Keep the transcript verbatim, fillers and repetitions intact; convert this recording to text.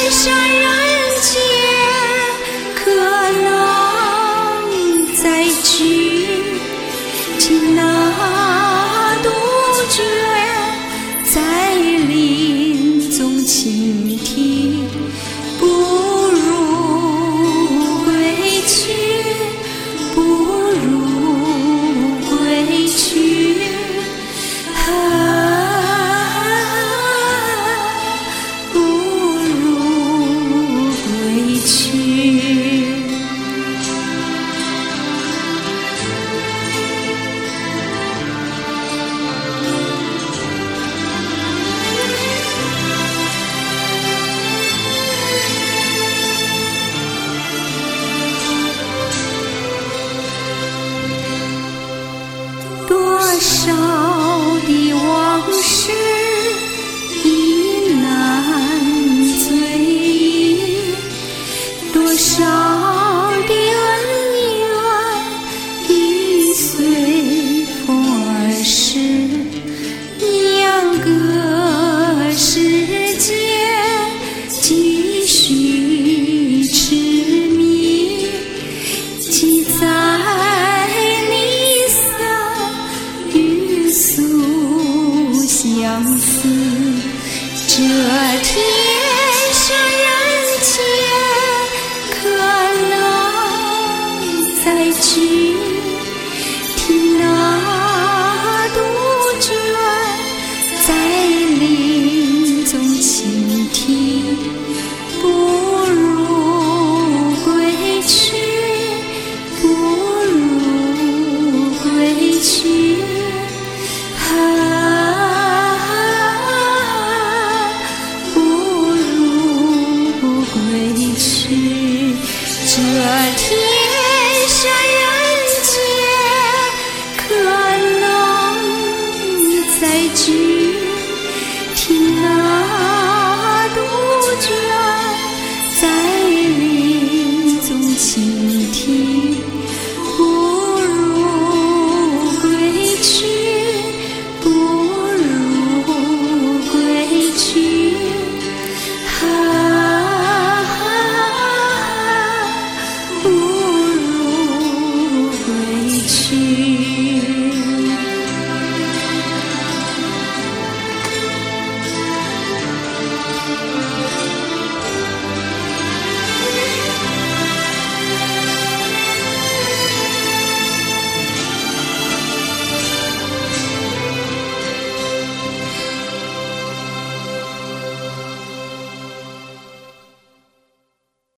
山人间，可能再聚。听那杜鹃在林中倾听，不如归去，不如归去。多少的往事已难追忆，多少的恩怨已随风而逝，两个世界继续痴迷，记载相思，这天上人间，可能再聚。听那杜鹃在林中倾听，不如归去，不如归去。这天